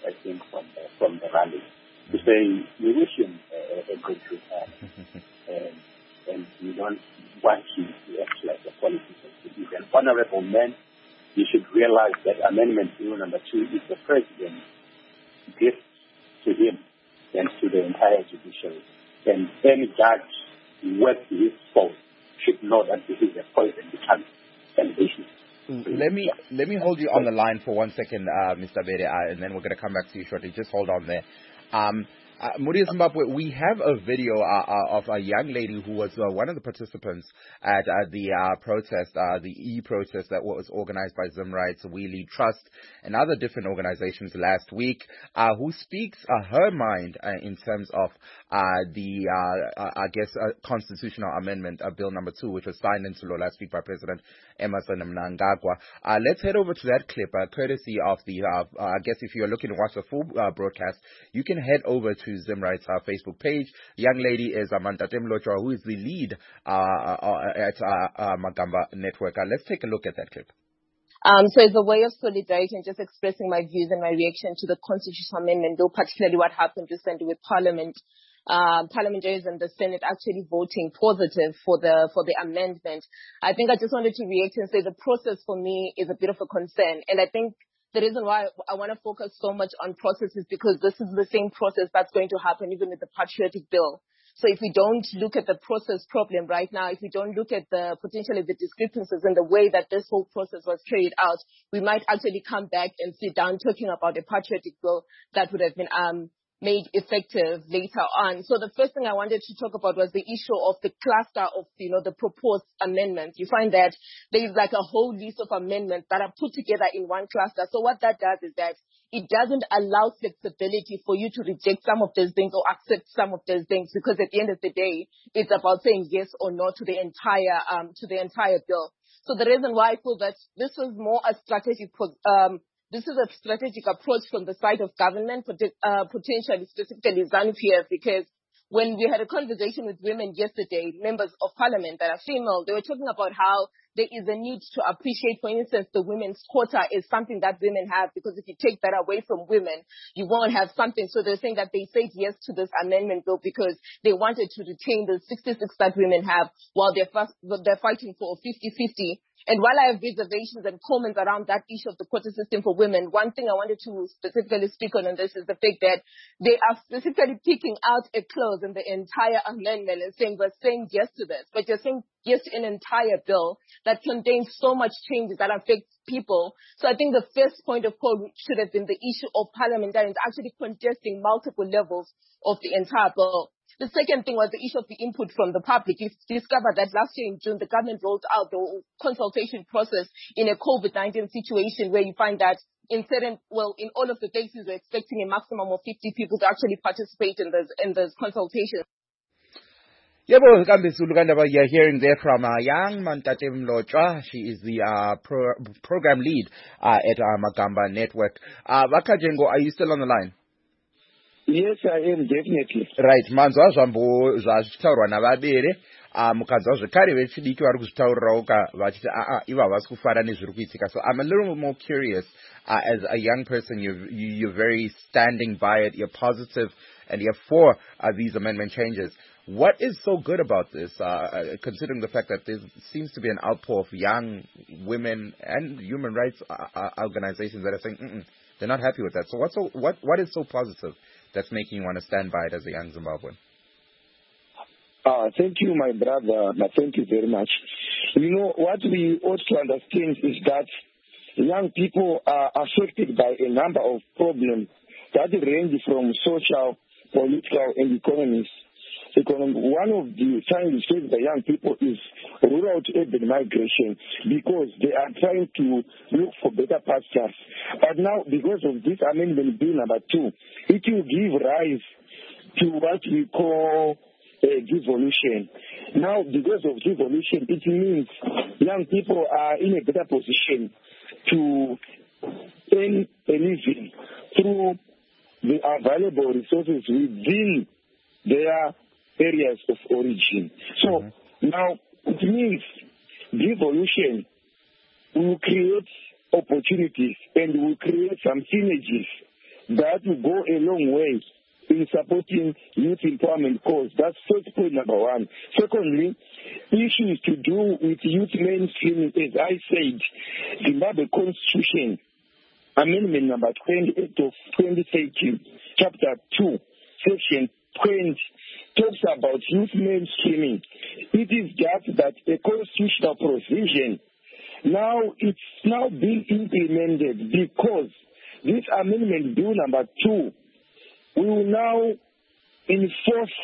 I think, from uh, from the rally to say we wish him uh, a good return, and, and we don't want him to act like a politician. He's an honorable man. You should realize that Amendment Bill number two is the president's gift to him and to the entire judiciary. And any judge worth his salt should know that this is a poison becoming elevation. Let me let me hold you on the line for one second, uh, Mister Bede, uh, and then we're going to come back to you shortly. Just hold on there. Um, uh, Mudia Zimbabwe, we have a video uh, uh, of a young lady who was uh, one of the participants at uh, the uh, protest, uh, the e-protest that was organized by Zim Rights, We Lead Trust, and other different organizations last week, uh, who speaks uh, her mind uh, in terms of uh, the, uh, uh, I guess, uh, constitutional amendment, uh, Bill number two, which was signed into law last week by President Emmerson Mnangagwa. Uh, let's head over to that clip, uh, courtesy of the, uh, uh, I guess if you're looking to watch the full uh, broadcast, you can head over to Zim Rights' uh, Facebook page. Young lady is Amanda Temlochwa, who is the lead uh, uh, at uh, uh, Magamba Network. Uh, let's take a look at that clip. Um, so it's a way of solidarity and just expressing my views and my reaction to the constitutional amendment bill, particularly what happened recently with Parliament. Uh, parliamentarians and the Senate actually voting positive for the for the amendment. I think I just wanted to react and say the process for me is a bit of a concern, and I think the reason why I want to focus so much on process is because this is the same process that's going to happen even with the patriotic bill. So if we don't look at the process problem right now, if we don't look at the potentially the discrepancies in the way that this whole process was carried out, we might actually come back and sit down talking about a patriotic bill that would have been um made effective later on. So the first thing I wanted to talk about was the issue of the cluster of, you know, the proposed amendments. You find that there is like a whole list of amendments that are put together in one cluster. So what that does is that it doesn't allow flexibility for you to reject some of those things or accept some of those things, because at the end of the day, it's about saying yes or no to the entire, um, to the entire bill. So the reason why I feel that this was more a strategic, um, This is a strategic approach from the side of government, uh, potentially specifically ZANU-P F, because when we had a conversation with women yesterday, members of parliament that are female, they were talking about how there is a need to appreciate, for instance, the women's quota is something that women have, because if you take that away from women, you won't have something. So they're saying that they said yes to this amendment bill because they wanted to retain the sixty-six that women have while they're, they're fighting for a fifty-fifty. And while I have reservations and comments around that issue of the quota system for women, one thing I wanted to specifically speak on, on this is the fact that they are specifically picking out a clause in the entire amendment and saying we're saying yes to this, but you're saying yes to an entire bill that contains so much changes that affect people. So I think the first point of call should have been the issue of parliamentarians actually contesting multiple levels of the entire bill. The second thing was the issue of the input from the public. You discovered that last year in June, the government rolled out the consultation process in a COVID nineteen situation where you find that in certain, well, in all of the cases, we're expecting a maximum of fifty people to actually participate in those, in those consultations. Yebo, you're hearing there from uh, young Mantate Mlochwa. She is the uh, pro- program lead uh, at uh, Magamba Network. Uh, Vakajengo, are you still on the line? Yes, I am, definitely. Right, manzwa zvambo zvachitaurwa navabere mukanzwa zvekare vechidiki vari kuzvitaurirawo vachiti aa iva havasi kufara nezviri kuitika. So I'm a little more curious, uh, as a young person, you're, you're very standing by it, you're positive, and you're for uh, these amendment changes. What is so good about this, uh, considering the fact that there seems to be an outpour of young women and human rights uh, organizations that are saying mm-mm, they're not happy with that? So what's so, what, what is so positive that's making you want to stand by it as a young Zimbabwean? Uh, thank you, my brother. Thank you very much. You know, what we ought to understand is that young people are affected by a number of problems that range from social, political, and economics. Economic. One of the challenges faced by young people is rural to urban migration, because they are trying to look for better pastures. But now, because of this amendment bill number two, it will give rise to what we call a devolution. Now, because of devolution, it means young people are in a better position to earn a living through the available resources within their areas of origin. So mm-hmm. now it means devolution will create opportunities and will create some synergies that will go a long way in supporting youth empowerment cause. That's first point number one. Secondly, issues to do with youth mainstreaming, as I said, Zimbabwe Constitution, Amendment number twenty-eight of twenty thirteen, Chapter two, Section twenty, talks about youth mainstreaming. It is just that a constitutional provision. Now it's now being implemented because this Amendment Bill number two we will now enforce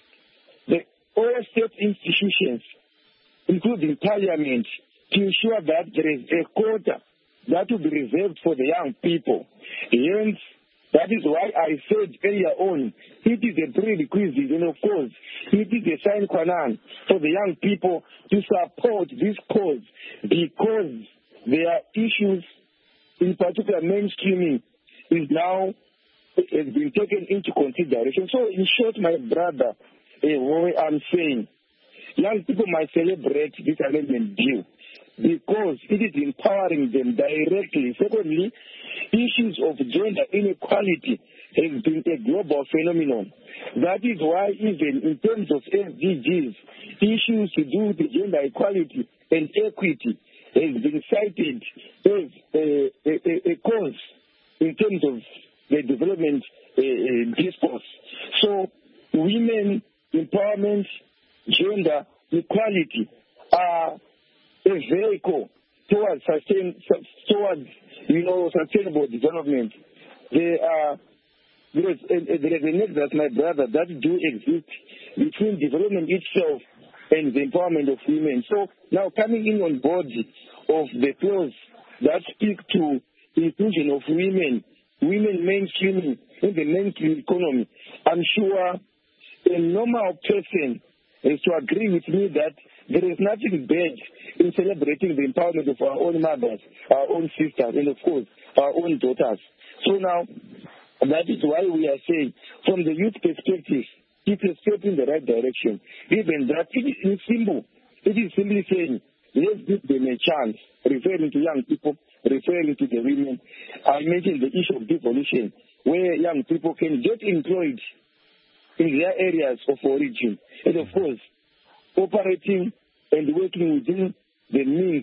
the all state institutions, including Parliament, to ensure that there is a quota that will be reserved for the young people. Hence, that is why I said earlier on, it is a prerequisite, and of course, it is a sine qua non for the young people to support this cause because there are issues, in particular mainstreaming, is now has been taken into consideration. So, in short, my brother, uh, what I'm saying, young people might celebrate this amendment bill because it is empowering them directly. Secondly, issues of gender inequality has been a global phenomenon. That is why even in terms of S D Gs, issues to do with gender equality and equity has been cited as a, a, a, a cause in terms of the development uh, uh, discourse. So women empowerment, gender equality are a vehicle towards sustain, towards you know sustainable development. They are there is a, there is a nexus, my brother, that do exist between development itself and the empowerment of women. So now coming in on board of the clause that speak to inclusion of women. Women mainstreaming in the mainstream economy, I'm sure a normal person is to agree with me that there is nothing bad in celebrating the empowerment of our own mothers, our own sisters, and of course, our own daughters. So now, that is why we are saying, from the youth perspective, it's a step in the right direction. Even that, it is simple. It is simply saying, let's give them a chance, referring to young people, referring to the women. I mentioned the issue of devolution, where young people can get employed in their areas of origin. And of course, operating and working within the means,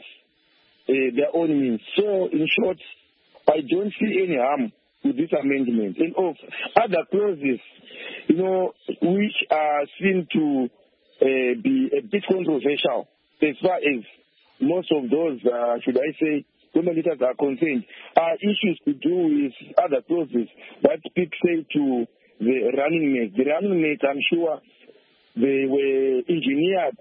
uh, their own means. So, in short, I don't see any harm with this amendment. And of other clauses, you know, which are seen to uh, be a bit controversial, as far as most of those, uh, should I say, women leaders are concerned, are issues to do with other clauses that speak, say, to the running mates. The running mates, I'm sure, they were engineered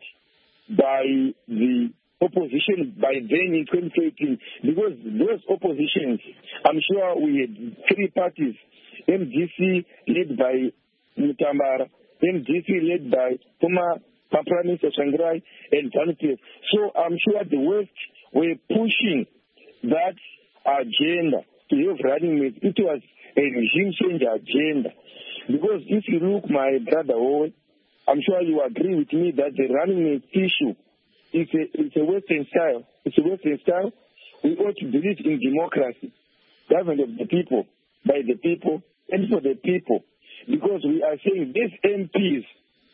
by the opposition by then in twenty thirteen, because those oppositions, I'm sure we had three parties, M D C led by Mutambara, M D C led by former Prime Minister Shangrai and Zanzibar. So I'm sure the West were pushing that agenda to have running mates. It was a regime change agenda. Because if you look, my brother, I'm sure you agree with me that the running mate issue is a, it's a Western style. It's a Western style. We ought to believe in democracy, government of the people, by the people, and for the people. Because we are saying these M Ps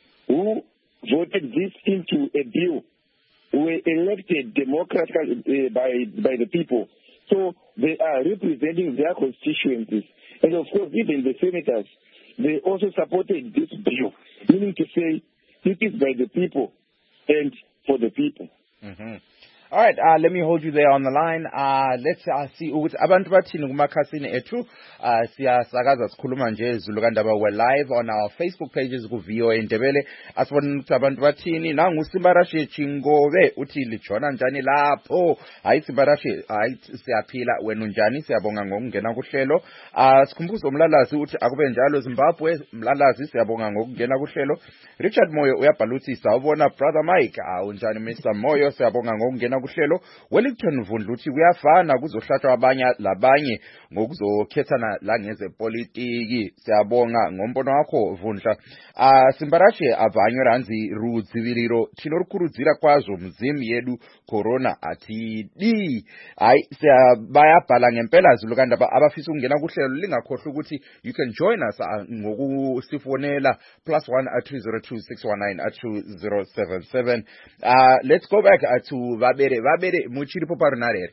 who voted this into a bill were elected democratically uh, by, by the people. So they are representing their constituencies. And of course, even the senators, they also supported this bill, meaning to say it is by the people and for the people. Mm-hmm. All right, uh, let me hold you there on the line. Uh, let's uh, see ukuthi abantu bathini kumakhasini ethu. Uh, siyasakaza sikhuluma nje Zulu kaNdaba. We're live on our Facebook pages ku V O A Ndebele. Asibona ukuthi abantu bathini. Nangu Simbarashi Chingobe uthi lijona njani lapho. Hayi Simbarashi, hayi siyaphila wena unjani? Siyabonga ngokungena kuhlelo. Uh, sikhumbuzo umlalazi uthi akube njalo Zimbabwe, umlalazi siyabonga ngokungena kuhlelo. Richard Moyo uyabhala uthi sawubona brother Mike. Ah, unjani Mister Moyo? Siyabonga ngokungena ukungena kuhlelo. Wellington Mvundlu uthi kuyafana kuzohlatshwa abanye labanye ngokuzokhethana la ngezepolitiki. Siyabonga ngombono wakho Vundla. Ah Simbarashe avanyo ranzi rudziviriro tinorukurudzira kwazvo muzimu yedu corona atidi. Hayi bayabhala ngempela zulu kanti abafisa ukungena kuhlelo lingakhohlwa ukuthi you can join us ngokusifonela plus one at two zero two six one nine at two zero seven seven. Uh, let's go back uh, to Vabere. Vabere, muchiri poparunare.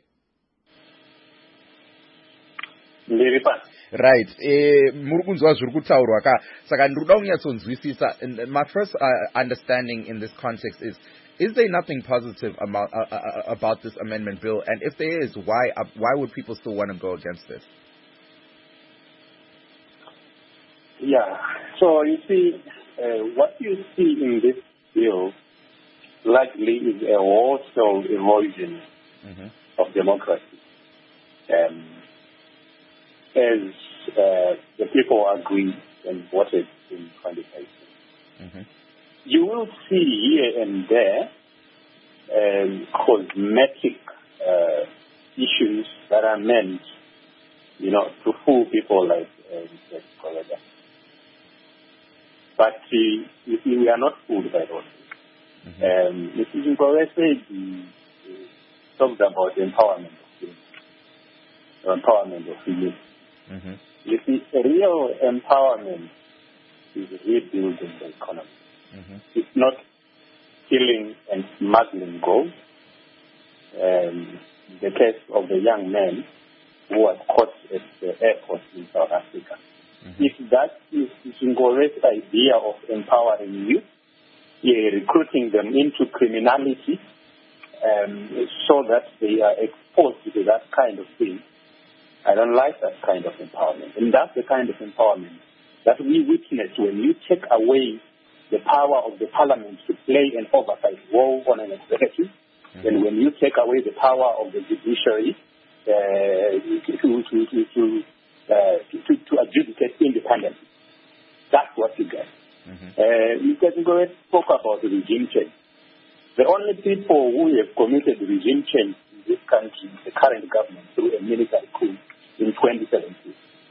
Right. Eh, murukunzwa zviri kutaurwa ka. Saka ndiruda kunyatsonzwisisa. My first uh, understanding in this context is, is there nothing positive about uh, uh, about this amendment bill? And if there is, why uh, why would people still want to go against it? Yeah. So you see, uh, what you see in this bill likely is a wholesale erosion mm-hmm. of democracy. Um, as uh, the people agreed and voted in twenty eighteen. Mm-hmm. You will see here and there um, cosmetic uh, issues that are meant, you know, to fool people like uh, Koleda. But uh, you see, we are not fooled by those. Um, Mister Zimbabwe said he talked about empowerment of women, empowerment of women. Mm-hmm. You see, real empowerment is rebuilding the economy. Mm-hmm. It's not killing and smuggling gold. Um, the case of the young man who was caught at the airport in South Africa. Mm-hmm. If that is Zimbabwe's idea of empowering youth, yeah, recruiting them into criminality um, so that they are exposed to that kind of thing, I don't like that kind of empowerment. And that's the kind of empowerment that we witness when you take away the power of the parliament to play an oversight role on an executive, mm-hmm. and when you take away the power of the judiciary uh, to, to, to, to, uh, to, to, to adjudicate independently. That's what you get. Mm-hmm. Uh, Mister Ngowe spoke about the regime change. The only people who have committed regime change in this country is the current government through a military coup in twenty seventeen.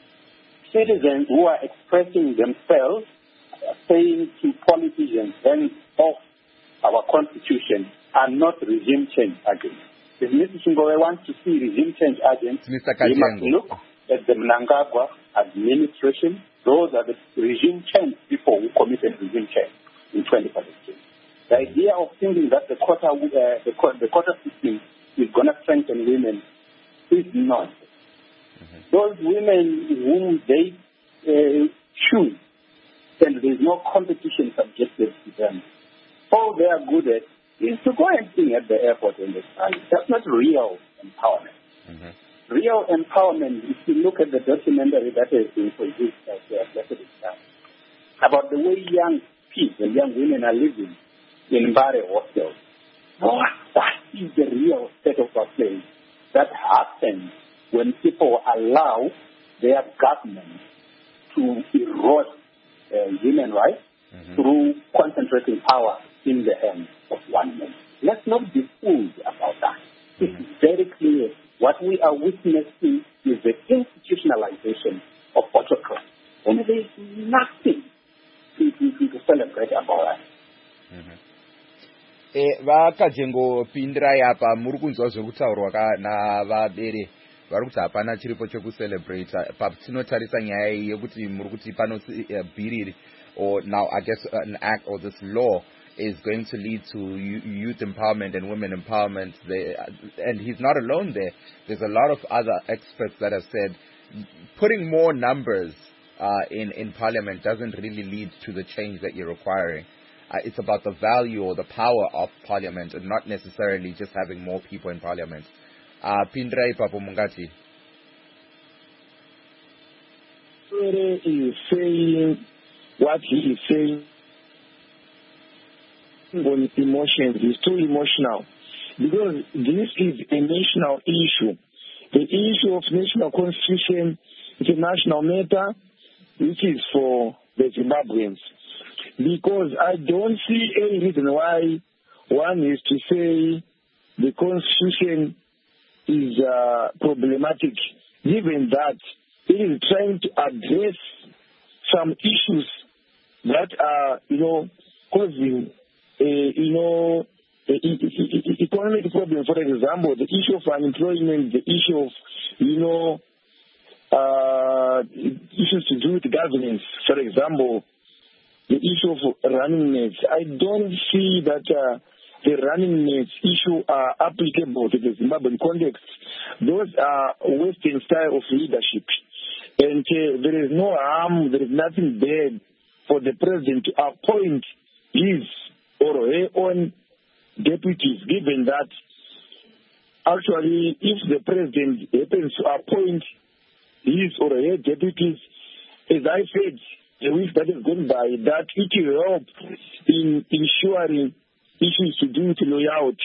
Citizens who are expressing themselves, uh, saying to politicians, hands off our constitution, are not regime change agents. If Mister Ngowe wants to see regime change agents, Mister he must look at the Mnangagwa administration. Those are the regime change people who committed regime change in twenty seventeen. The idea of thinking that the quota, uh, the, the quota system is going to strengthen women is nonsense. Mm-hmm. Those women whom they uh, choose, and there is no competition subjected to them, all they are good at is to go and sing at the airport and the sun. That's not real empowerment. Mm-hmm. Real empowerment, if you look at the documentary that has been produced at the Blessed Time, about the way young people and young women are living in Mbare hostels. Oh, that is the real state of affairs that happens when people allow their government to erode uh, human rights mm-hmm. through concentrating power in the hands of one man. Let's not be fooled about that. Mm-hmm. It's very clear. What we are witnessing is the institutionalization of autocracy. And there is nothing to, to, to celebrate about that. Mm-hmm. Eh, vakajengo pindira yapa muri kunzwa zvekutaurwa kana vabere vari kuti hapana chiripo chekucelebrate patinotarisa nyaya yekuti muri kuti pano bhiri or now I guess an act or this law is going to lead to youth empowerment and women empowerment. They, and he's not alone there. There's a lot of other experts that have said putting more numbers uh, in, in parliament doesn't really lead to the change that you're requiring. Uh, it's about the value or the power of parliament and not necessarily just having more people in parliament. Uh, Pindrai Papo Mungati. He is saying what he is saying on emotions is too emotional, because this is a national issue. The issue of national constitution is a national matter, which is for the Zimbabweans. Because I don't see any reason why one is to say the Constitution is uh, problematic, given that it is trying to address some issues that are, you know, causing, uh, you know, economic problems. For example, the issue of unemployment, the issue of, you know, uh, issues to do with governance. For example, the issue of running mates. I don't see that uh, the running mates issue are applicable to the Zimbabwean context. Those are Western style of leadership. And uh, there is no harm, there is nothing bad for the president to appoint his or her own deputies, given that actually if the president happens to appoint his or her deputies, as I said, the week that is gone by, that it will help in ensuring issues to do with loyalty.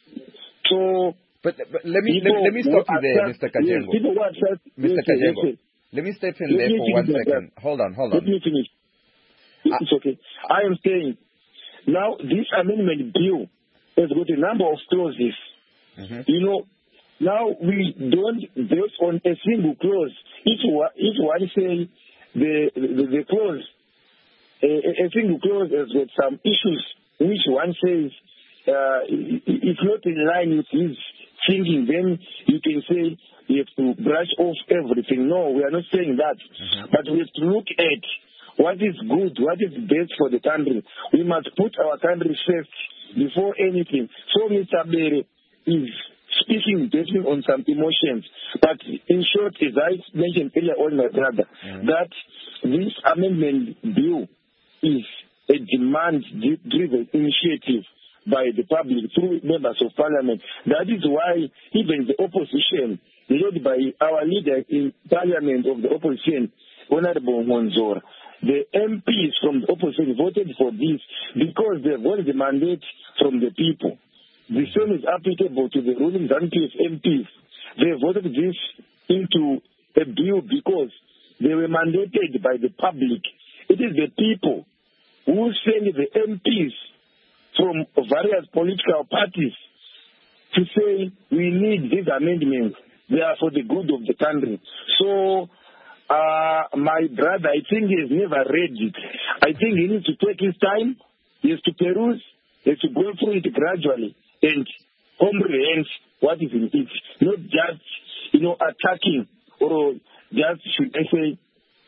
So, but, but let me let, let me stop you there, Mister Kajengo. Yes, Mister yes, Kajengo, yes, yes. Let me step in Let there me for one finish second. that. Hold on, hold on. Let me finish. It's Uh, okay. I am saying, now this amendment bill has got a number of clauses. mhm. You know, now we don't base on a single clause. If one, if one say the the, the clause, a, a single clause has got some issues which one says uh, it's not in line with his thinking, then you can say you have to brush off everything. No, we are not saying that. Mhm. But we have to look at what is good, what is best for the country. We must put our country first before anything. So Mister Bere is speaking based on some emotions. But in short, as I mentioned earlier on, my brother, Mhm. that this amendment bill is a demand-driven initiative by the public through members of parliament. That is why even the opposition, led by our leader in parliament of the opposition, Honorable Monzora, the M Ps from the opposition voted for this because they got the mandate from the people. The same is applicable to the ruling M Ps. They voted this into a bill because they were mandated by the public. It is the people who send the M Ps from various political parties to say we need these amendments. They are for the good of the country. So, uh, my brother, I think he has never read it. I think he needs to take his time. He has to peruse. He has to go through it gradually and comprehend what is in it. Not just, you know, attacking or just, should I say,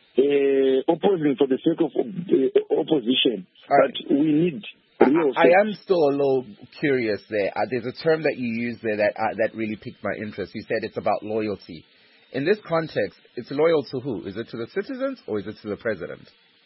uh, opposing for the sake of uh, opposition. Right. But we need I, real I am still a little curious there. Uh, there's a term that you used there that uh, that really piqued my interest. You said it's about loyalty. In this context, it's loyal to who? Is it to the citizens or is it to the president?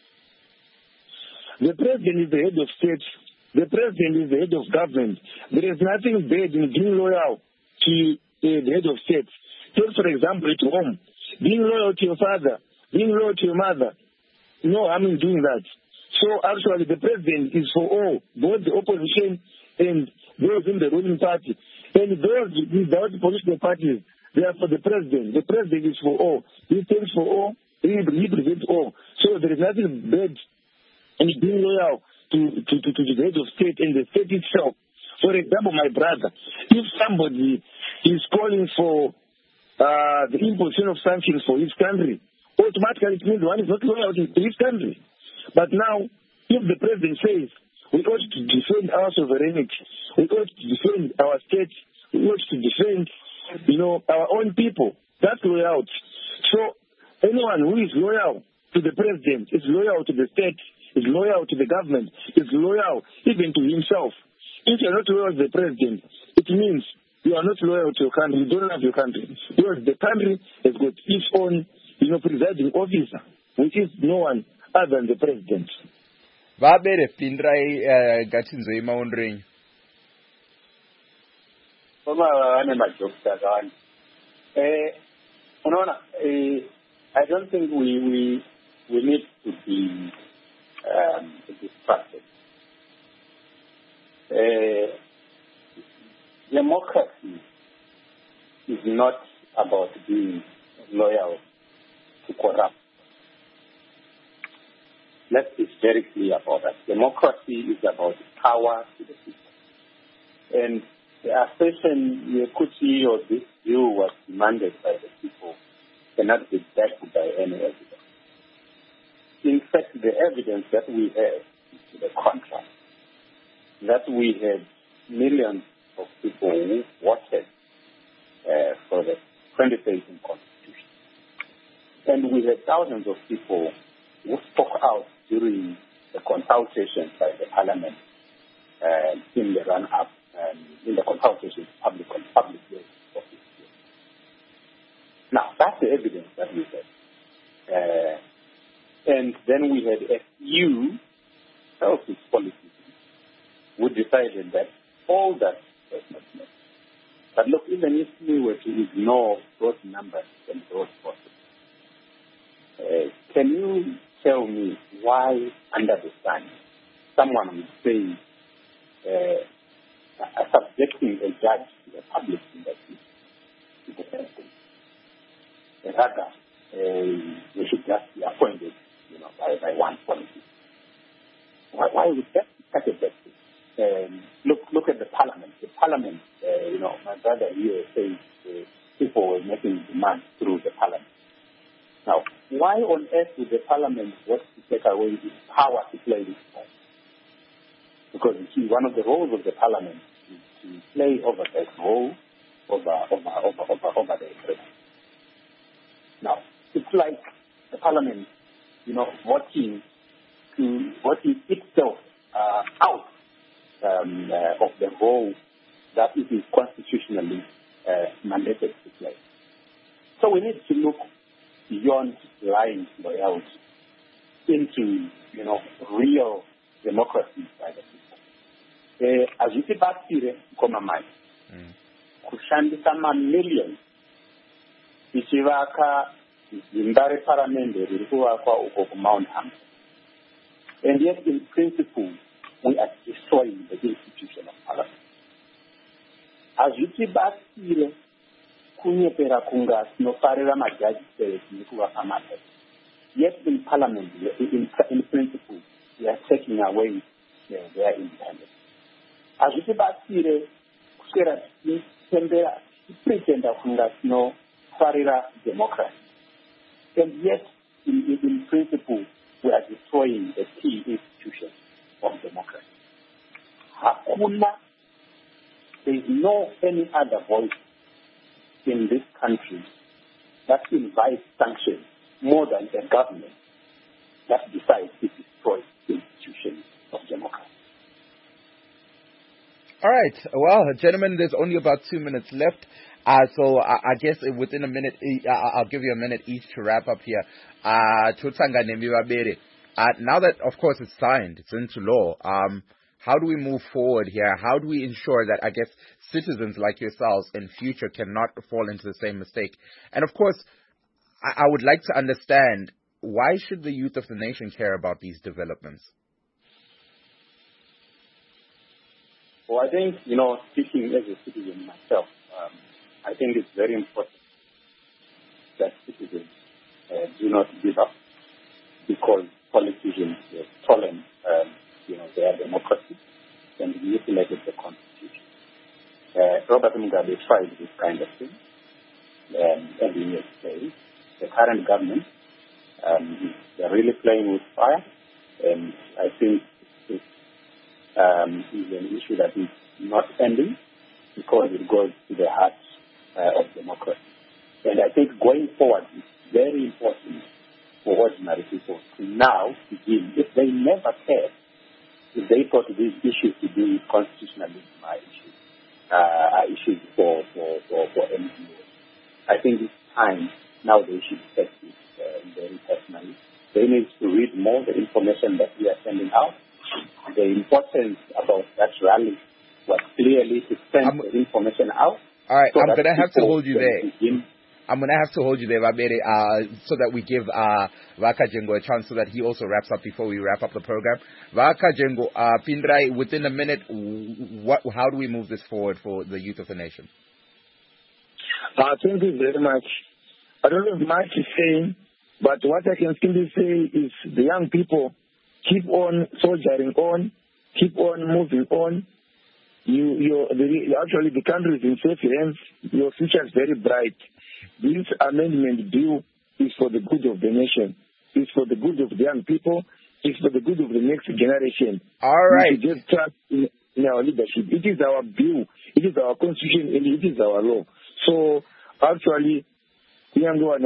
The president is the head of state. The president is the head of government. There is nothing bad in being loyal to uh, the head of state. Take, for example, at home, being loyal to your father, being loyal to your mother. No, I mean doing that. So actually the president is for all, both the opposition and those in the ruling party. And those without political parties, they are for the president. The president is for all. He stands for all. He represents all. So there is nothing bad in being loyal to, to, to, to the head of state and the state itself. For example, my brother, if somebody is calling for uh, the imposition of sanctions for his country, automatically it means one is not loyal to his country. But now, if the president says we ought to defend our sovereignty, we ought to defend our state, we ought to defend, you know, our own people, that's loyalty. So anyone who is loyal to the president is loyal to the state, is loyal to the government, is loyal even to himself. If you're not loyal to the president, it means you are not loyal to your country, you don't love your country. Because the country has got its own, you know, presiding officer, which is no one other than the president. Vabere pindrai gatsinzo imaundring. Koma ane majokta kan. Eh, unaona, eh, I don't think we we we need to be um, distracted. Uh, democracy is not about being loyal to corrupt. Let's be very clear about that. Democracy is about power to the people. And the assertion you could see or this view was demanded by the people cannot be backed by any evidence. In fact, the evidence that we have is to the contrary, that we had millions of people who voted uh, for the twenty thirteen Constitution. And we had thousands of people who spoke out during the consultations by the Parliament uh, in the run-up, um, in the consultations, public public of this year. Now, that's the evidence that we had. Uh, and then we had a few selfish politicians who decided that all that was not necessary. But look, even if we were to ignore those numbers and those votes, uh, can you tell me why, under the sun, someone would say uh, uh, subjecting a judge to a public investigation is the same thing? Rather, uh, they should just be appointed, you know, by, by one politician. Why, why would that be such a bad thing? Um, look, look at the Parliament. The Parliament, uh, you know, my brother here says uh, people were making demands through the Parliament. Now, why on earth would the Parliament want to take away its power to play this role? Because you see, one of the roles of the Parliament is to play oversight role over over over over over the President. Now, it's like the Parliament, you know, voting to voting itself uh, out. Um, uh, of the role that it is constitutionally uh, mandated to play. So we need to look beyond blind loyalty into, you know, real democracy by the people. Azviti batsire koma mai. Kushandisa ma millions. Ichivaka zimbare paramende ririkuwakwa uko ku Mount Hampton. And yet, in principle, we are destroying the institution of Parliament. Azviti batsire kunyepera kunga sinofarira majaji sere nekuwapa majaji. Yet in Parliament, in, in principle, we are taking away their, their independence. Azviti batsire kuswera tichitembera tichipretenda kunga sinofarira democracy. And yet, in, in, in principle, we are destroying the key institutions of democracy. Hakuna, there is no any other voice in this country that invites sanctions more than a government that decides to destroy the institutions of democracy. All right. Well, gentlemen, there's only about two minutes left. Uh, so I, I guess within a minute, uh, I'll give you a minute each to wrap up here. Uh, Uh, now that, of course, it's signed, it's into law, um, how do we move forward here? How do we ensure that, I guess, citizens like yourselves in future cannot fall into the same mistake? And, of course, I, I would like to understand, why should the youth of the nation care about these developments? Well, I think, you know, speaking as a citizen myself, um, I think it's very important that citizens uh, do not give up because politicians have stolen, um, you know, their democracy and mutilated the Constitution. Uh, Robert Mugabe tried this kind of thing, um, and in his case, the current government, um, they're really playing with fire, and I think it um, is an issue that is not ending because it goes to the heart uh, of democracy. And I think going forward, it's very important for ordinary people to now begin. If they never cared, if they thought these issues to do with constitutionalism are issues, uh, are issues for, for, for, for N G Os, I think it's time now they should take it uh, very personally. They need to read more the information that we are sending out. The importance about that rally was clearly to send I'm, the information out. All right, so I'm going to have to hold you there. Begin. I'm going to have to hold you there, Babere, uh, so that we give uh, Vakajengo a chance so that he also wraps up before we wrap up the program. Vakajengo, uh, Pindrai, within a minute, what, how do we move this forward for the youth of the nation? Uh, thank you very much. I don't have much to say, but what I can simply say is the young people keep on soldiering on, keep on moving on, You, you, the, actually, the country is in safe hands. Your future is very bright. This amendment bill is for the good of the nation. It's for the good of the young people. It's for the good of the next generation. All right. We should just trust in, in our leadership. It is our bill. It is our constitution, and it is our law. So, actually, unfortunately,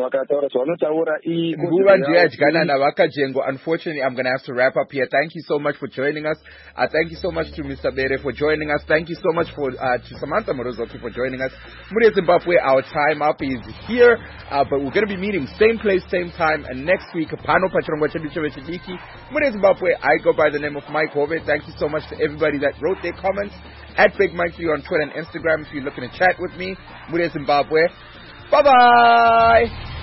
I'm going to have to wrap up here. Thank you so much for joining us. Uh, thank you so much to Mister Bere for joining us. Thank you so much for uh, to Samantha Morozoki for joining us. Muria Zimbabwe, our time up is here, uh, but we're going to be meeting same place, same time, and next week, Pano Pachirongwa Chebichebe Chidiki. Muria Zimbabwe, I go by the name of Mike Hove. Thank you so much to everybody that wrote their comments. At Big Mike three on Twitter and Instagram if you're looking to chat with me. Muria Zimbabwe. Bye-bye!